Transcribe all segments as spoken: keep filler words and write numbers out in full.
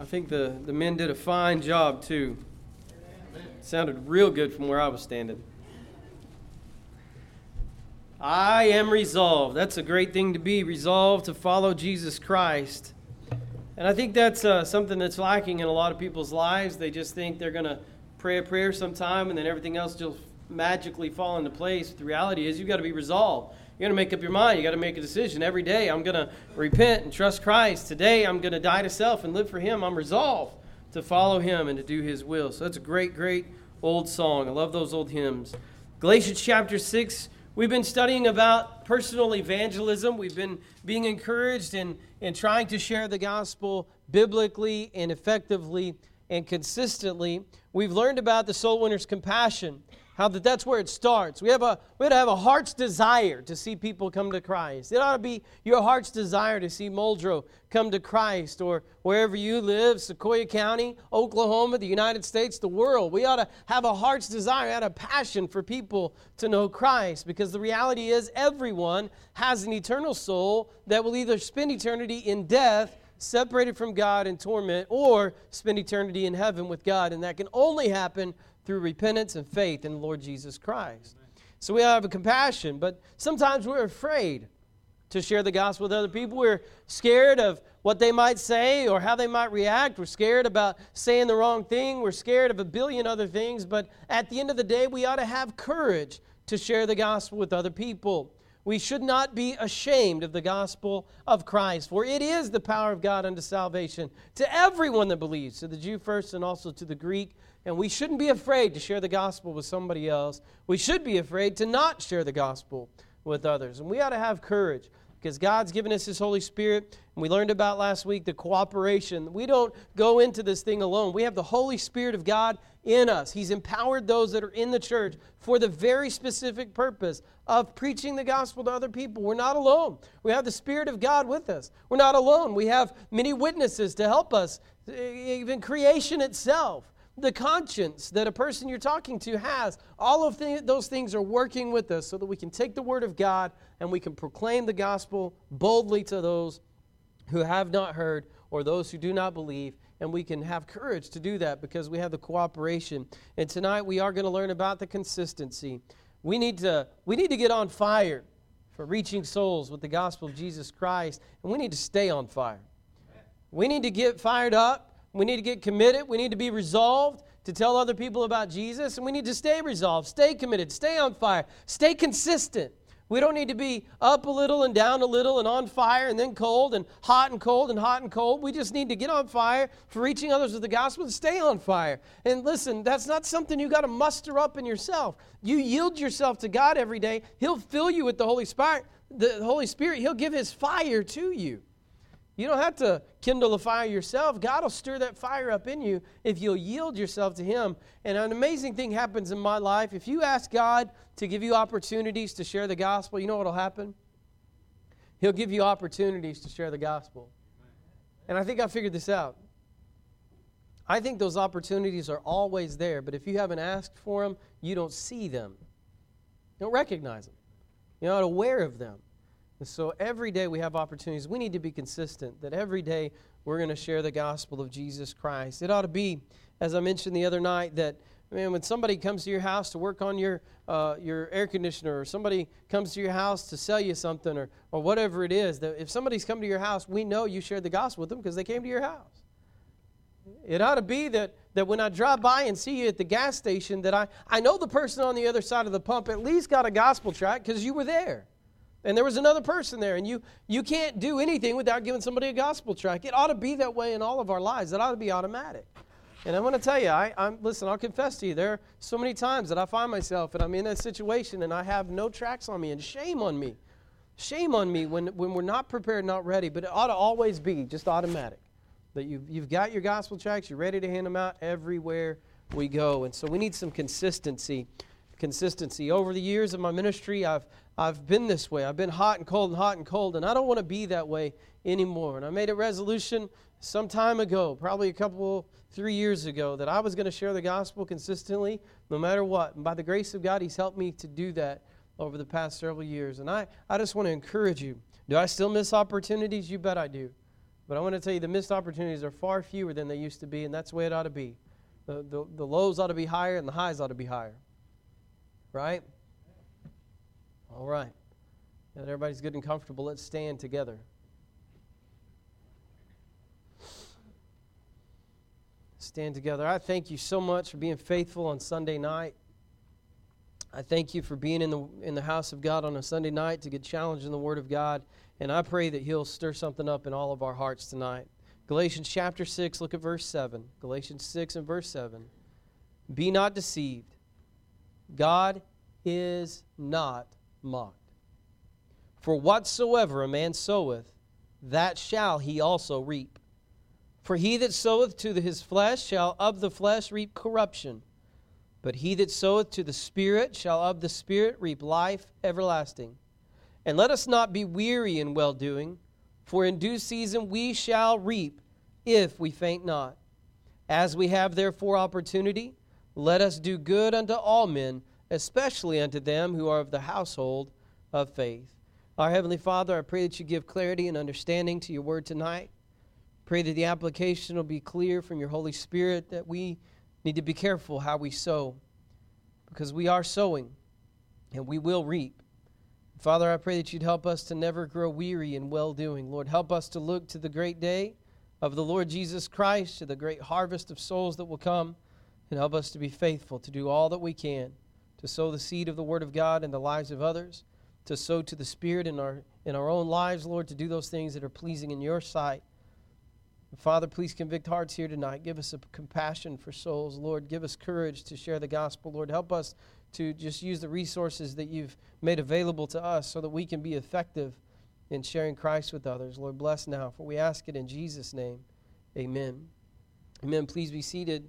I think the, the men did a fine job, too. It sounded real good from where I was standing. I am resolved. That's a great thing to be, resolved to follow Jesus Christ. And I think that's uh, something that's lacking in a lot of people's lives. They just think they're going to pray a prayer sometime and then everything else just magically fall into place. But the reality is you've got to be resolved. You got to make up your mind. You got to make a decision every day. I'm going to repent and trust Christ. Today I'm going to die to self and live for Him. I'm resolved to follow Him and to do His will. So that's a great, great old song. I love those old hymns. Galatians chapter six, we've been studying about personal evangelism. We've been being encouraged in, in trying to share the gospel biblically and effectively and consistently. We've learned about the soul winner's compassion. How that that's where it starts. We have a we have to have a heart's desire to see people come to Christ. It ought to be your heart's desire to see Muldrow come to Christ, or wherever you live, Sequoia County, Oklahoma, the United States, the world. We ought to have a heart's desire, have a passion for people to know Christ, because the reality is everyone has an eternal soul that will either spend eternity in death, separated from God in torment, or spend eternity in heaven with God, and that can only happen through repentance and faith in the Lord Jesus Christ. So we have a compassion, but sometimes we're afraid to share the gospel with other people. We're scared of what they might say or how they might react. We're scared about saying the wrong thing. We're scared of a billion other things, but at the end of the day, we ought to have courage to share the gospel with other people. We should not be ashamed of the gospel of Christ, for it is the power of God unto salvation to everyone that believes, to the Jew first and also to the Greek. And we shouldn't be afraid to share the gospel with somebody else. We should be afraid to not share the gospel with others. And we ought to have courage, because God's given us His Holy Spirit. And we learned about last week the cooperation. We don't go into this thing alone. We have the Holy Spirit of God in us. He's empowered those that are in the church for the very specific purpose of preaching the gospel to other people. We're not alone. We have the Spirit of God with us. We're not alone. We have many witnesses to help us, even creation itself. The conscience that a person you're talking to has, all of th- those things are working with us so that we can take the Word of God and we can proclaim the gospel boldly to those who have not heard or those who do not believe, and we can have courage to do that because we have the cooperation. And tonight we are going to learn about the consistency. We need to, we need to get on fire for reaching souls with the gospel of Jesus Christ, and we need to stay on fire. We need to get fired up. We need to get committed. We need to be resolved to tell other people about Jesus. And we need to stay resolved, stay committed, stay on fire, stay consistent. We don't need to be up a little and down a little and on fire and then cold and hot and cold and hot and cold. We just need to get on fire for reaching others with the gospel and stay on fire. And listen, that's not something you got to muster up in yourself. You yield yourself to God every day. He'll fill you with the Holy Spirit. The Holy Spirit, He'll give His fire to you. You don't have to kindle a fire yourself. God will stir that fire up in you if you'll yield yourself to Him. And an amazing thing happens in my life. If you ask God to give you opportunities to share the gospel, you know what will happen? He'll give you opportunities to share the gospel. And I think I figured this out. I think those opportunities are always there, but if you haven't asked for them, you don't see them. You don't recognize them. You're not aware of them. And so every day we have opportunities. We need to be consistent, that every day we're going to share the gospel of Jesus Christ. It ought to be, as I mentioned the other night, that man, when somebody comes to your house to work on your uh, your air conditioner, or somebody comes to your house to sell you something, or, or whatever it is, that if somebody's come to your house, we know you shared the gospel with them because they came to your house. It ought to be that, that when I drive by and see you at the gas station, that I, I know the person on the other side of the pump at least got a gospel tract because you were there. And there was another person there, and you you can't do anything without giving somebody a gospel tract. It ought to be that way in all of our lives. It ought to be automatic. And I'm going to tell you, I, I'm listen, I'll confess to you, there are so many times that I find myself and I'm in a situation and I have no tracts on me, and shame on me. Shame on me when, when we're not prepared, not ready. But it ought to always be just automatic. That you've, you've got your gospel tracts, you're ready to hand them out everywhere we go. And so we need some consistency. Consistency. Over the years of my ministry, I've I've been this way. I've been hot and cold and hot and cold, and I don't want to be that way anymore. And I made a resolution some time ago, probably a couple, three years ago, that I was going to share the gospel consistently, no matter what. And by the grace of God, He's helped me to do that over the past several years. And I, I just want to encourage you. Do I still miss opportunities? You bet I do. But I want to tell you, the missed opportunities are far fewer than they used to be, and that's the way it ought to be. The, the, the lows ought to be higher, and the highs ought to be higher. Right? All right. Now that everybody's good and comfortable, let's stand together. Stand together. I thank you so much for being faithful on Sunday night. I thank you for being in the in the house of God on a Sunday night to get challenged in the Word of God. And I pray that He'll stir something up in all of our hearts tonight. Galatians chapter six, look at verse seven. Galatians six and verse seven. Be not deceived. God is not mocked. For whatsoever a man soweth, that shall he also reap. For he that soweth to his flesh shall of the flesh reap corruption. But he that soweth to the Spirit shall of the Spirit reap life everlasting. And let us not be weary in well-doing, for in due season we shall reap, if we faint not. As we have therefore opportunity, let us do good unto all men, especially unto them who are of the household of faith. Our Heavenly Father, I pray that you give clarity and understanding to your word tonight. Pray that the application will be clear from your Holy Spirit, that we need to be careful how we sow, because we are sowing and we will reap. Father, I pray that you'd help us to never grow weary in well-doing. Lord, help us to look to the great day of the Lord Jesus Christ, to the great harvest of souls that will come, and help us to be faithful, to do all that we can, to sow the seed of the Word of God in the lives of others, to sow to the Spirit in our, in our own lives, Lord, to do those things that are pleasing in your sight. Father, please convict hearts here tonight. Give us a compassion for souls. Lord, give us courage to share the gospel. Lord, help us to just use the resources that you've made available to us so that we can be effective in sharing Christ with others. Lord, bless now, for we ask it in Jesus' name. Amen. Amen. Please be seated.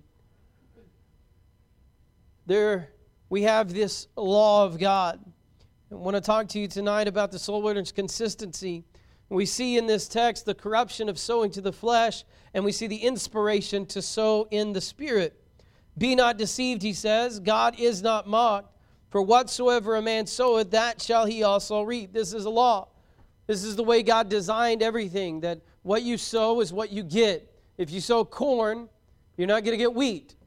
There we have this law of God. I want to talk to you tonight about the soul winner's consistency. We see in this text the corruption of sowing to the flesh, and we see the inspiration to sow in the Spirit. Be not deceived, he says. God is not mocked. For whatsoever a man soweth, that shall he also reap. This is a law. This is the way God designed everything, that what you sow is what you get. If you sow corn, you're not going to get wheat.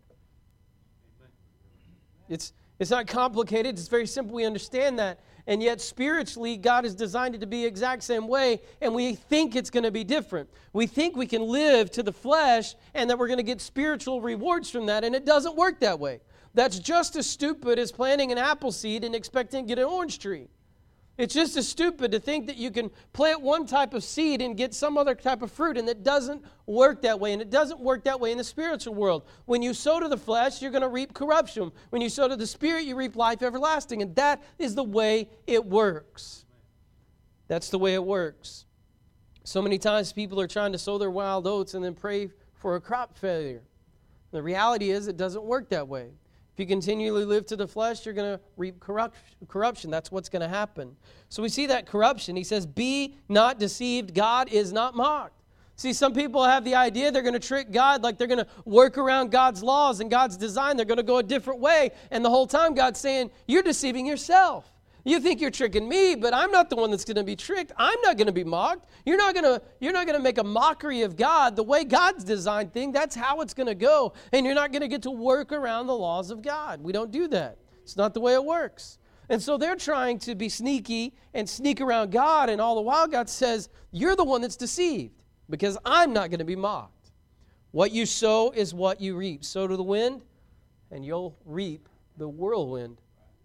It's, it's not complicated. It's very simple. We understand that. And yet spiritually, God has designed it to be the exact same way, and we think it's going to be different. We think we can live to the flesh and that we're going to get spiritual rewards from that, and it doesn't work that way. That's just as stupid as planting an apple seed and expecting to get an orange tree. It's just as stupid to think that you can plant one type of seed and get some other type of fruit, and it doesn't work that way, and it doesn't work that way in the spiritual world. When you sow to the flesh, you're going to reap corruption. When you sow to the Spirit, you reap life everlasting, and that is the way it works. That's the way it works. So many times people are trying to sow their wild oats and then pray for a crop failure. The reality is it doesn't work that way. If you continually live to the flesh, you're going to reap corruption. That's what's going to happen. So we see that corruption. He says, be not deceived. God is not mocked. See, some people have the idea they're going to trick God, like they're going to work around God's laws and God's design. They're going to go a different way. And the whole time God's saying, you're deceiving yourself. You think you're tricking me, but I'm not the one that's going to be tricked. I'm not going to be mocked. You're not going to you're not going to make a mockery of God. The way God's designed things, that's how it's going to go. And you're not going to get to work around the laws of God. We don't do that. It's not the way it works. And so they're trying to be sneaky and sneak around God, and all the while God says, you're the one that's deceived because I'm not going to be mocked. What you sow is what you reap. Sow to the wind, and you'll reap the whirlwind.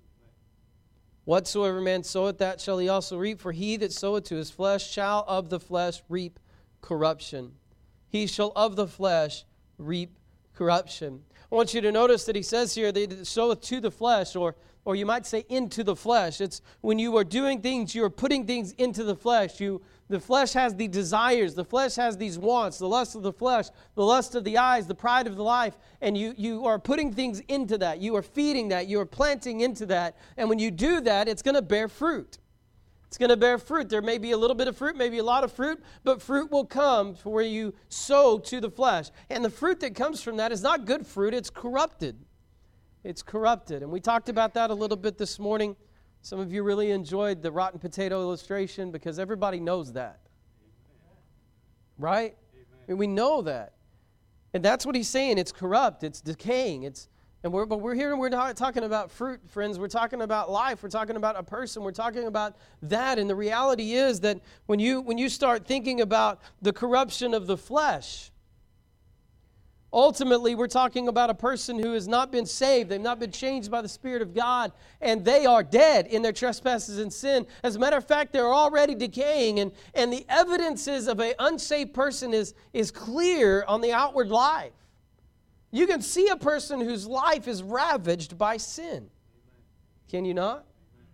Whatsoever man soweth, that shall he also reap. For he that soweth to his flesh shall of the flesh reap corruption. He shall of the flesh reap corruption. I want you to notice that he says here that he soweth to the flesh, or, or you might say into the flesh. It's when you are doing things, you are putting things into the flesh. You The flesh has the desires. The flesh has these wants, the lust of the flesh, the lust of the eyes, the pride of the life. And you, you are putting things into that. You are feeding that. You are planting into that. And when you do that, it's going to bear fruit. It's going to bear fruit. There may be a little bit of fruit, maybe a lot of fruit, but fruit will come for where you sow to the flesh. And the fruit that comes from that is not good fruit. It's corrupted. It's corrupted. And we talked about that a little bit this morning. Some of you really enjoyed the rotten potato illustration because everybody knows that. right? And we know that. And that's what he's saying. It's corrupt. It's decaying. It's and we're but we're here and we're not talking about fruit, friends. We're talking about life. We're talking about a person. We're talking about that. And the reality is that when you when you start thinking about the corruption of the flesh, ultimately we're talking about a person who has not been saved. They've not been changed by the Spirit of God, and they are dead in their trespasses and sin. As a matter of fact, they're already decaying, and, and the evidences of an unsaved person is, is clear on the outward life. You can see a person whose life is ravaged by sin. Can you not?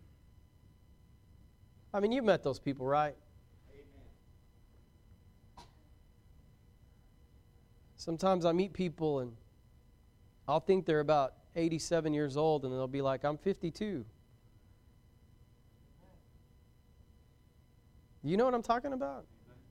I mean, you've met those people, right? Sometimes I meet people and I'll think they're about eighty-seven years old and they'll be like, I'm fifty-two. You know what I'm talking about?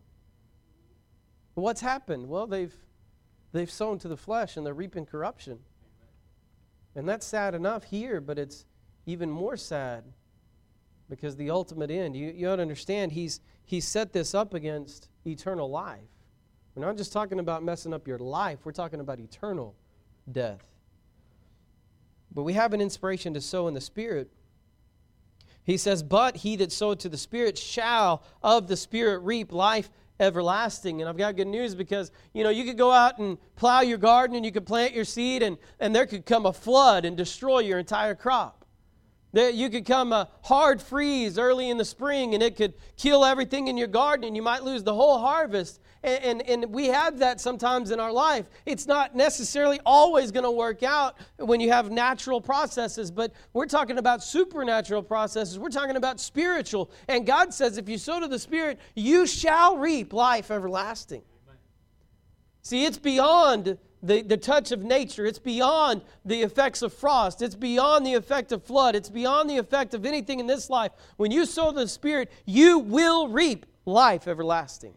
What's happened? Well, they've they've sown to the flesh and they're reaping corruption. And that's sad enough here, but it's even more sad because the ultimate end, you, you ought to understand, he's, he's set this up against eternal life. We're not just talking about messing up your life. We're talking about eternal death. But we have an inspiration to sow in the Spirit. He says, but he that sowed to the Spirit shall of the Spirit reap life everlasting. And I've got good news because, you know, you could go out and plow your garden and you could plant your seed and, and there could come a flood and destroy your entire crop. There, you could come a hard freeze early in the spring and it could kill everything in your garden and you might lose the whole harvest. And, and, and we have that sometimes in our life. It's not necessarily always going to work out when you have natural processes, but we're talking about supernatural processes. We're talking about spiritual. And God says if you sow to the Spirit, you shall reap life everlasting. Amen. See, it's beyond the, the touch of nature. It's beyond the effects of frost. It's beyond the effect of flood. It's beyond the effect of anything in this life. When you sow to the Spirit, you will reap life everlasting.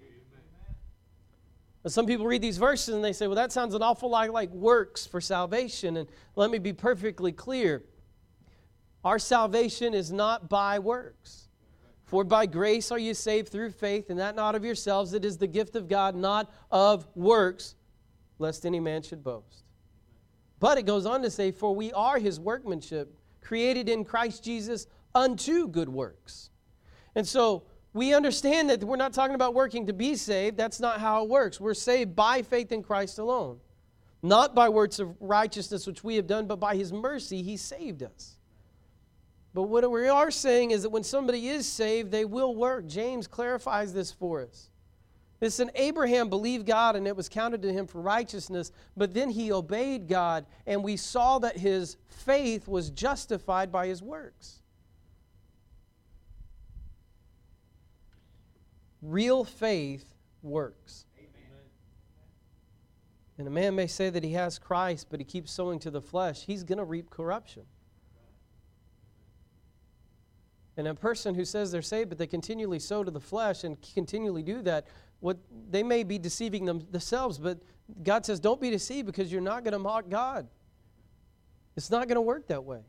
Some people read these verses and they say, well, that sounds an awful lot like works for salvation. And let me be perfectly clear. Our salvation is not by works. For by grace are you saved through faith, and that not of yourselves. It is the gift of God, not of works, lest any man should boast. But it goes on to say, for we are His workmanship, created in Christ Jesus unto good works. And so, we understand that we're not talking about working to be saved. That's not how it works. We're saved by faith in Christ alone. Not by works of righteousness which we have done, but by His mercy He saved us. But what we are saying is that when somebody is saved, they will work. James clarifies this for us. Listen, Abraham believed God and it was counted to him for righteousness, but then he obeyed God and we saw that his faith was justified by his works. Real faith works. Amen. And a man may say that he has Christ, but he keeps sowing to the flesh. He's going to reap corruption. And a person who says they're saved, but they continually sow to the flesh and continually do that, what they may be deceiving them, themselves, but God says, don't be deceived because you're not going to mock God. It's not going to work that way.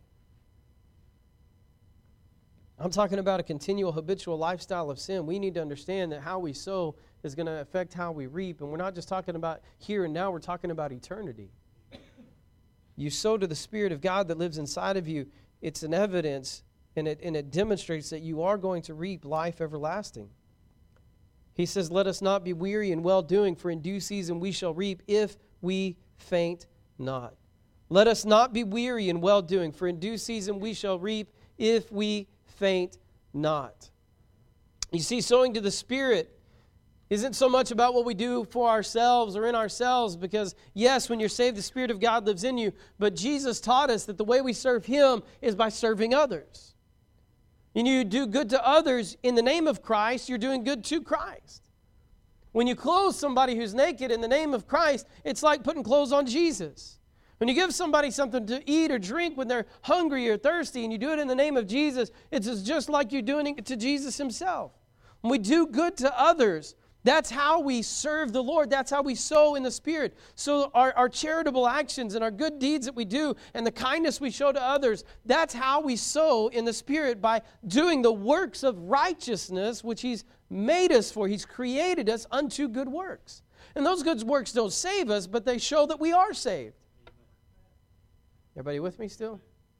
I'm talking about a continual habitual lifestyle of sin. We need to understand that how we sow is going to affect how we reap. And we're not just talking about here and now, we're talking about eternity. You sow to the Spirit of God that lives inside of you. It's an evidence, and it, and it demonstrates that you are going to reap life everlasting. He says, let us not be weary in well-doing, for in due season we shall reap if we faint not. Let us not be weary in well-doing, for in due season we shall reap if we faint not. You see, sowing to the Spirit isn't so much about what we do for ourselves or in ourselves, because yes, when you're saved, the Spirit of God lives in you, but Jesus taught us that the way we serve Him is by serving others. And you do good to others in the name of Christ, you're doing good to Christ. When you clothe somebody who's naked in the name of Christ, it's like putting clothes on Jesus. When you give somebody something to eat or drink when they're hungry or thirsty and you do it in the name of Jesus, it's just like you're doing it to Jesus Himself. When we do good to others, that's how we serve the Lord. That's how we sow in the Spirit. So our, our charitable actions and our good deeds that we do and the kindness we show to others, that's how we sow in the Spirit, by doing the works of righteousness which He's made us for. He's created us unto good works. And those good works don't save us, but they show that we are saved. Everybody with me still?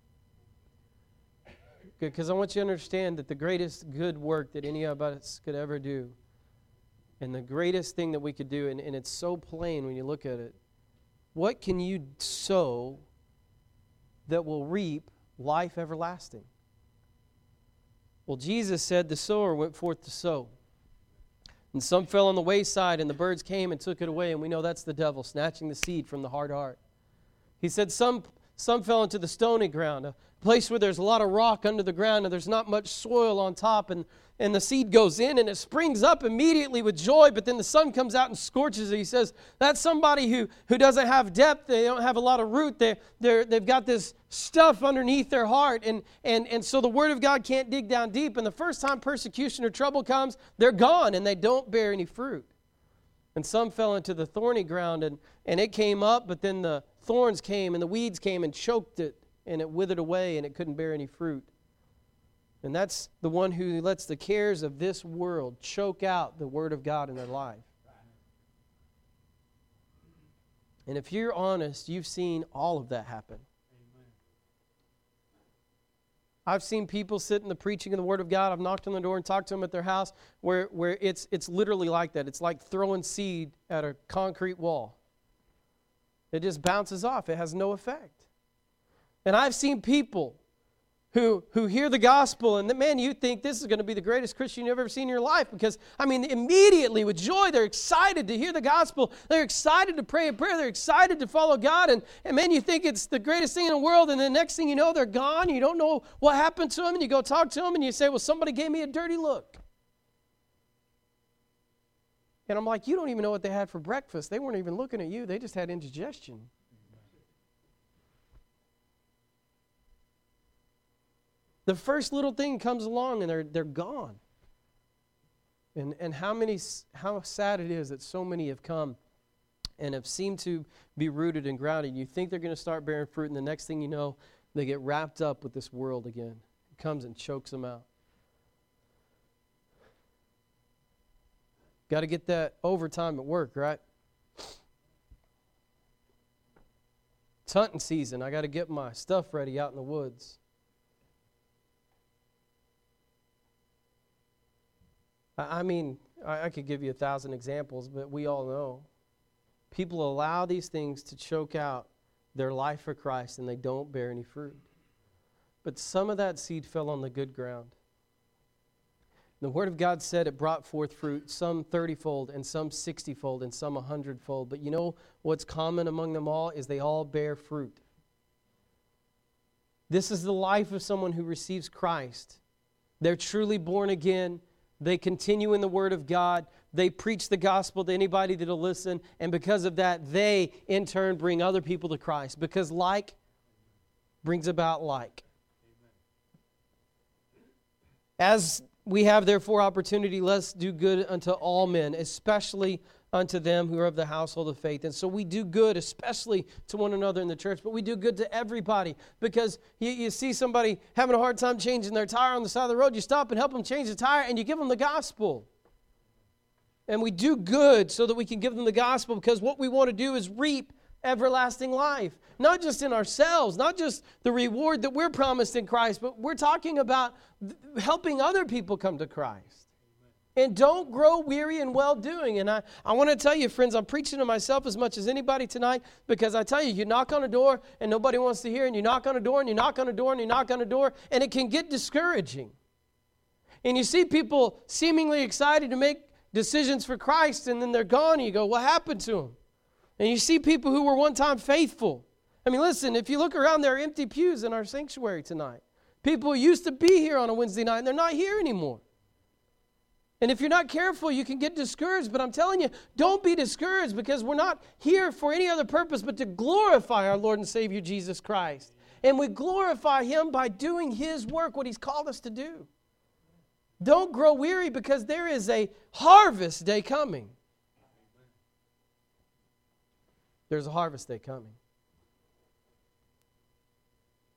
Good, because I want you to understand that the greatest good work that any of us could ever do, and the greatest thing that we could do, and, and it's so plain when you look at it, what can you sow that will reap life everlasting? Well, Jesus said the sower went forth to sow. And some fell on the wayside, and the birds came and took it away. And we know that's the devil, snatching the seed from the hard heart. He said some, some fell into the stony ground, a place where there's a lot of rock under the ground, and there's not much soil on top. And, and the seed goes in, and it springs up immediately with joy, but then the sun comes out and scorches it. He says, that's somebody who, who doesn't have depth. They don't have a lot of root. They, they're, they've got this stuff underneath their heart, and, and, and so the Word of God can't dig down deep. And the first time persecution or trouble comes, they're gone, and they don't bear any fruit. And some fell into the thorny ground, and, and it came up, but then the thorns came, and the weeds came and choked it, and it withered away, and it couldn't bear any fruit. And that's the one who lets the cares of this world choke out the Word of God in their life. And if you're honest, you've seen all of that happen. I've seen people sit in the preaching of the Word of God. I've knocked on the door and talked to them at their house where, where it's, it's literally like that. It's like throwing seed at a concrete wall. It just bounces off. It has no effect. And I've seen people who who hear the gospel, and man, you think this is going to be the greatest Christian you've ever seen in your life, because, I mean, immediately with joy, they're excited to hear the gospel. They're excited to pray a prayer. They're excited to follow God, and, and man, you think it's the greatest thing in the world, and the next thing you know, they're gone. You don't know what happened to them, and you go talk to them, and you say, well, somebody gave me a dirty look. And I'm like, you don't even know what they had for breakfast. They weren't even looking at you. They just had indigestion. The first little thing comes along and they're they're gone. And and how many how sad it is that so many have come and have seemed to be rooted and grounded. You think they're going to start bearing fruit, and the next thing you know, they get wrapped up with this world again. It comes and chokes them out. Got to get that overtime at work, right? It's hunting season. I got to get my stuff ready out in the woods. I mean, I could give you a thousand examples, but we all know. People allow these things to choke out their life for Christ, and they don't bear any fruit. But some of that seed fell on the good ground. The Word of God said it brought forth fruit, some thirty-fold, and some sixty-fold, and some a hundred-fold. But you know what's common among them all is they all bear fruit. This is the life of someone who receives Christ. They're truly born again. They continue in the Word of God. They preach the gospel to anybody that'll listen. And because of that, they, in turn, bring other people to Christ. Because like brings about like. As we have, therefore, opportunity, let's do good unto all men, especially unto them who are of the household of faith. And so we do good, especially to one another in the church, but we do good to everybody, because you, you see somebody having a hard time changing their tire on the side of the road, you stop and help them change the tire, and you give them the gospel. And we do good so that we can give them the gospel, because what we want to do is reap everlasting life. Not just in ourselves, not just the reward that we're promised in Christ, but we're talking about helping other people come to Christ. And don't grow weary in well-doing. And I, I want to tell you, friends, I'm preaching to myself as much as anybody tonight, because I tell you, you knock on a door and nobody wants to hear, and you knock on a door and you knock on a door and you knock on a door, and it can get discouraging. And you see people seemingly excited to make decisions for Christ, and then they're gone, and you go, what happened to them? And you see people who were one time faithful. I mean, listen, if you look around, there are empty pews in our sanctuary tonight. People who used to be here on a Wednesday night, and they're not here anymore. And if you're not careful, you can get discouraged. But I'm telling you, don't be discouraged, because we're not here for any other purpose but to glorify our Lord and Savior Jesus Christ. And we glorify Him by doing His work, what He's called us to do. Don't grow weary, because there is a harvest day coming. There's a harvest day coming.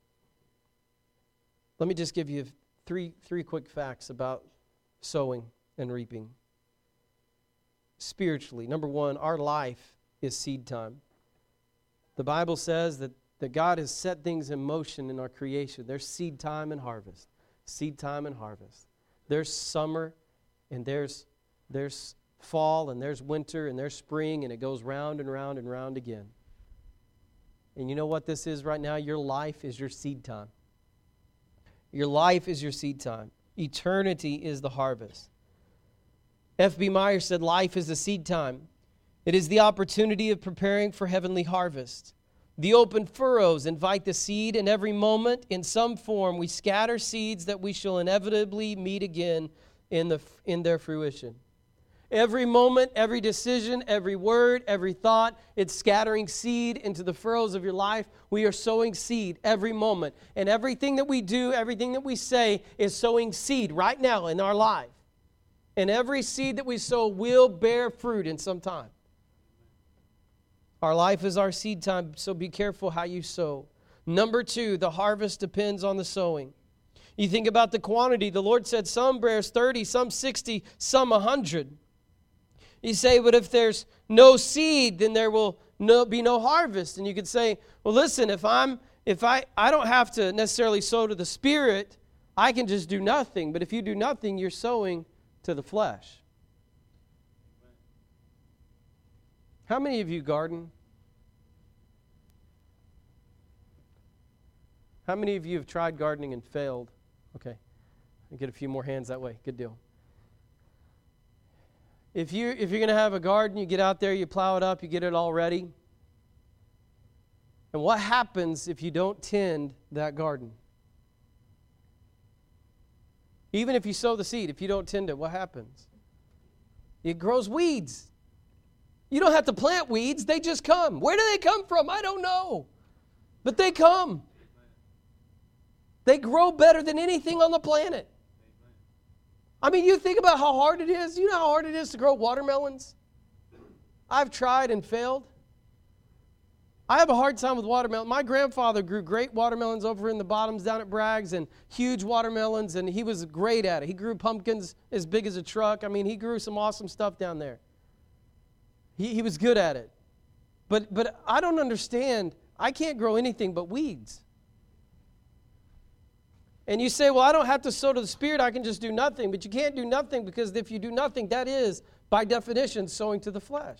Let me just give you three, three quick facts about sowing. and reaping. Spiritually, number one, our life is seed time. The Bible says that, that God has set things in motion in our creation. There's seed time and harvest. Seed time and harvest. There's summer and there's there's fall and there's winter and there's spring, and it goes round and round and round again. And you know what this is right now? Your life is your seed time. Your life is your seed time. Eternity is the harvest. F B Meyer said, life is the seed time. It is the opportunity of preparing for heavenly harvest. The open furrows invite the seed, and every moment, in some form, we scatter seeds that we shall inevitably meet again in the in their fruition. Every moment, every decision, every word, every thought, it's scattering seed into the furrows of your life. We are sowing seed every moment. And everything that we do, everything that we say is sowing seed right now in our life. And every seed that we sow will bear fruit in some time. Our life is our seed time, so be careful how you sow. Number two, the harvest depends on the sowing. You think about the quantity. The Lord said some bears thirty, some sixty, some one hundred. You say, but if there's no seed, then there will no, be no harvest. And you could say, well, listen, if I'm if I, I don't have to necessarily sow to the Spirit, I can just do nothing. But if you do nothing, you're sowing to the flesh. How many of you garden? How many of you have tried gardening and failed? Okay, I get a few more hands that way. Good deal. If you if you're going to have a garden, you get out there, you plow it up, you get it all ready. And what happens if you don't tend that garden? Even if you sow the seed, if you don't tend it, what happens? It grows weeds. You don't have to plant weeds, they just come. Where do they come from? I don't know. But they come. They grow better than anything on the planet. I mean, you think about how hard it is. You know how hard it is to grow watermelons? I've tried and failed. I have a hard time with watermelon. My grandfather grew great watermelons over in the bottoms down at Bragg's, and huge watermelons, and he was great at it. He grew pumpkins as big as a truck. I mean, he grew some awesome stuff down there. He, he was good at it. But, but I don't understand. I can't grow anything but weeds. And you say, well, I don't have to sow to the Spirit. I can just do nothing. But you can't do nothing, because if you do nothing, that is, by definition, sowing to the flesh.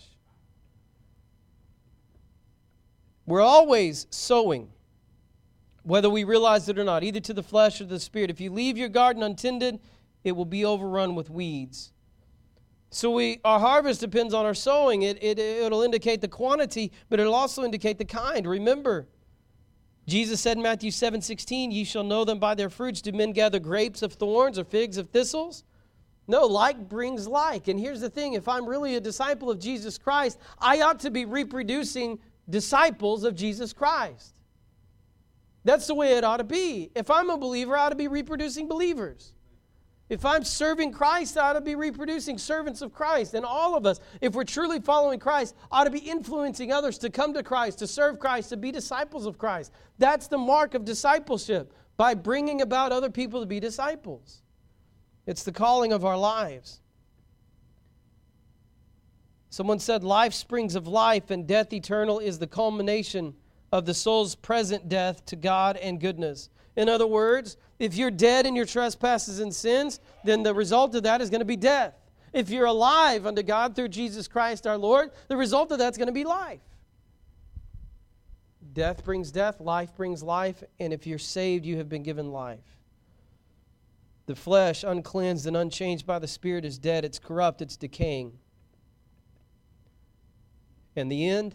We're always sowing, whether we realize it or not, either to the flesh or to the Spirit. If you leave your garden untended, it will be overrun with weeds. So we, our harvest depends on our sowing. It, it, it'll indicate the quantity, but it'll also indicate the kind. Remember, Jesus said in Matthew seven sixteen, ye shall know them by their fruits. Do men gather grapes of thorns or figs of thistles? No, like brings like. And here's the thing, if I'm really a disciple of Jesus Christ, I ought to be reproducing disciples of Jesus Christ. That's the way it ought to be. If I'm a believer, I ought to be reproducing believers. If I'm serving Christ, I ought to be reproducing servants of Christ. And all of us, if we're truly following Christ, ought to be influencing others to come to Christ, to serve Christ, to be disciples of Christ. That's the mark of discipleship, by bringing about other people to be disciples. It's the calling of our lives. Someone said, life springs of life, and death eternal is the culmination of the soul's present death to God and goodness. In other words, if you're dead in your trespasses and sins, then the result of that is going to be death. If you're alive unto God through Jesus Christ our Lord, the result of that's going to be life. Death brings death, life brings life, and if you're saved, you have been given life. The flesh, uncleansed and unchanged by the Spirit, is dead. It's corrupt, it's decaying. And the end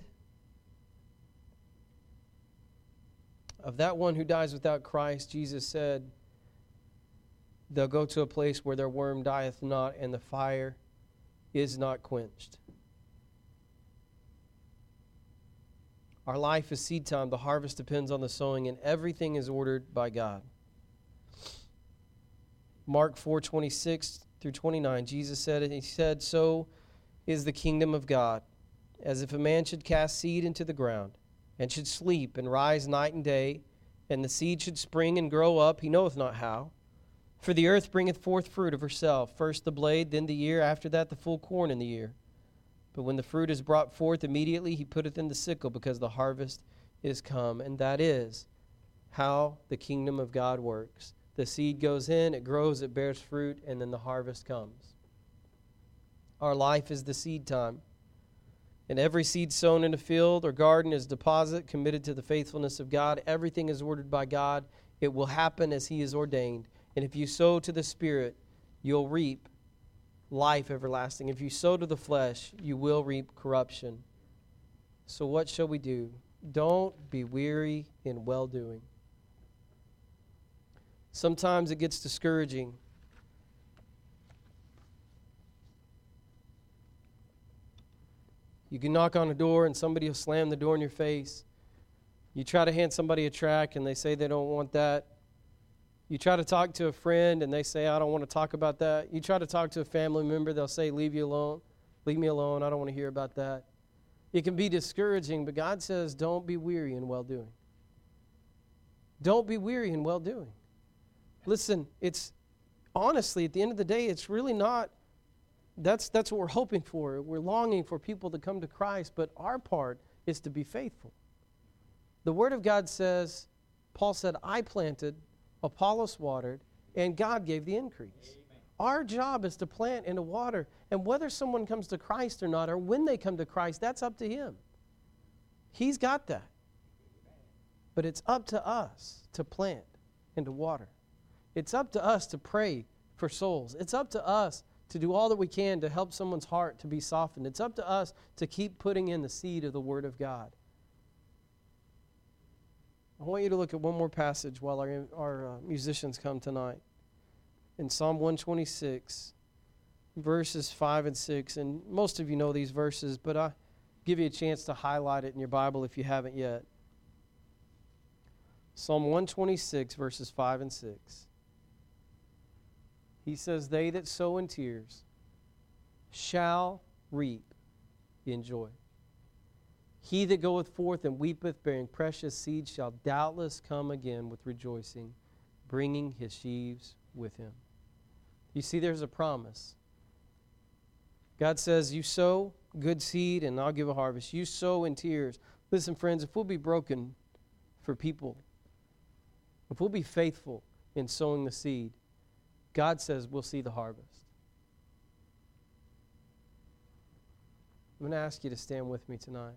of that one who dies without Christ, Jesus said, they'll go to a place where their worm dieth not and the fire is not quenched. Our life is seed time. The harvest depends on the sowing, and everything is ordered by God. Mark four twenty-six through twenty-nine, Jesus said, and he said, so is the kingdom of God, as if a man should cast seed into the ground, and should sleep and rise night and day, and the seed should spring and grow up, he knoweth not how. For the earth bringeth forth fruit of herself, first the blade, then the ear, after that the full corn in the ear. But when the fruit is brought forth, immediately he putteth in the sickle, because the harvest is come. And that is how the kingdom of God works. The seed goes in, it grows, it bears fruit, and then the harvest comes. Our life is the seed time. And every seed sown in a field or garden is deposit committed to the faithfulness of God. Everything is ordered by God. It will happen as he has ordained. And if you sow to the Spirit, you'll reap life everlasting. If you sow to the flesh, you will reap corruption. So what shall we do? Don't be weary in well-doing. Sometimes it gets discouraging. You can knock on a door and somebody will slam the door in your face. You try to hand somebody a tract and they say they don't want that. You try to talk to a friend and they say, I don't want to talk about that. You try to talk to a family member, they'll say, leave you alone. Leave me alone. I don't want to hear about that. It can be discouraging, but God says, don't be weary in well-doing. Don't be weary in well-doing. Listen, it's honestly, at the end of the day, it's really not, that's, that's what we're hoping for. We're longing for people to come to Christ, but our part is to be faithful. The Word of God says, Paul said, I planted, Apollos watered, and God gave the increase. Amen. Our job is to plant and to water, and whether someone comes to Christ or not, or when they come to Christ, that's up to him. He's got that. But it's up to us to plant and to water. It's up to us to pray for souls. It's up to us to do all that we can to help someone's heart to be softened. It's up to us to keep putting in the seed of the Word of God. I want you to look at one more passage while our, our uh, musicians come tonight. In Psalm one twenty-six, verses five and six. And most of you know these verses, but I'll give you a chance to highlight it in your Bible if you haven't yet. Psalm one twenty-six, verses five and six. He says, they that sow in tears shall reap in joy. He that goeth forth and weepeth, bearing precious seed, shall doubtless come again with rejoicing, bringing his sheaves with him. You see, there's a promise. God says, you sow good seed, and I'll give a harvest. You sow in tears. Listen, friends, if we'll be broken for people, if we'll be faithful in sowing the seed, God says we'll see the harvest. I'm going to ask you to stand with me tonight.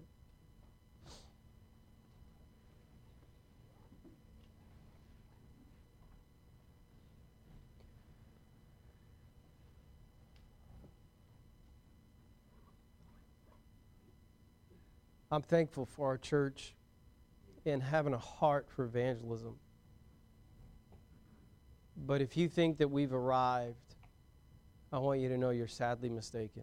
I'm thankful for our church and having a heart for evangelism. But if you think that we've arrived, I want you to know you're sadly mistaken.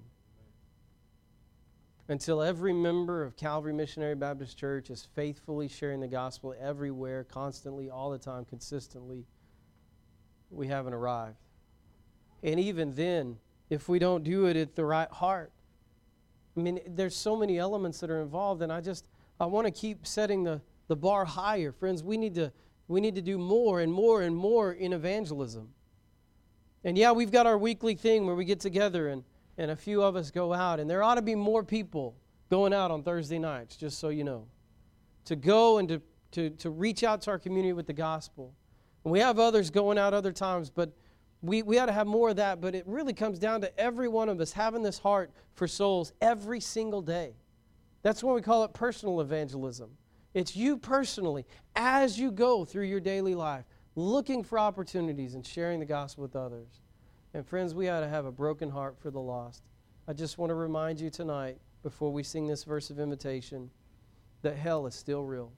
Until every member of Calvary Missionary Baptist Church is faithfully sharing the gospel everywhere, constantly, all the time, consistently, we haven't arrived. And even then, if we don't do it at the right heart, I mean, there's so many elements that are involved, and I just, I want to keep setting the, the bar higher. Friends, we need to we need to do more and more and more in evangelism. And yeah, we've got our weekly thing where we get together and, and a few of us go out, and there ought to be more people going out on Thursday nights, just so you know, to go and to, to, to reach out to our community with the gospel. And we have others going out other times, but We we ought to have more of that, but it really comes down to every one of us having this heart for souls every single day. That's why we call it personal evangelism. It's you personally, as you go through your daily life, looking for opportunities and sharing the gospel with others. And friends, we ought to have a broken heart for the lost. I just want to remind you tonight, before we sing this verse of invitation, that hell is still real.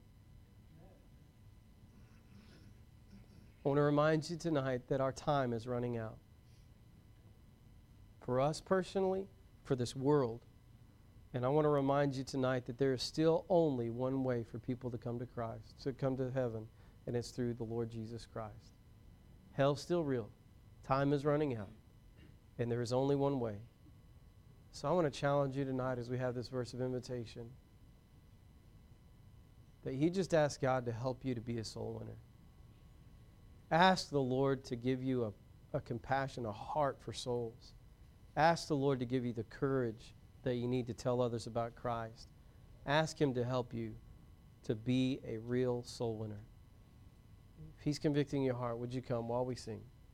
I want to remind you tonight that our time is running out. For us personally, for this world. And I want to remind you tonight that there is still only one way for people to come to Christ, to come to heaven, and it's through the Lord Jesus Christ. Hell's still real. Time is running out. And there is only one way. So I want to challenge you tonight as we have this verse of invitation, that you just ask God to help you to be a soul winner. Ask the Lord to give you a a compassion, a heart for souls. Ask the Lord to give you the courage that you need to tell others about Christ. Ask Him to help you to be a real soul winner. If He's convicting your heart, would you come while we sing?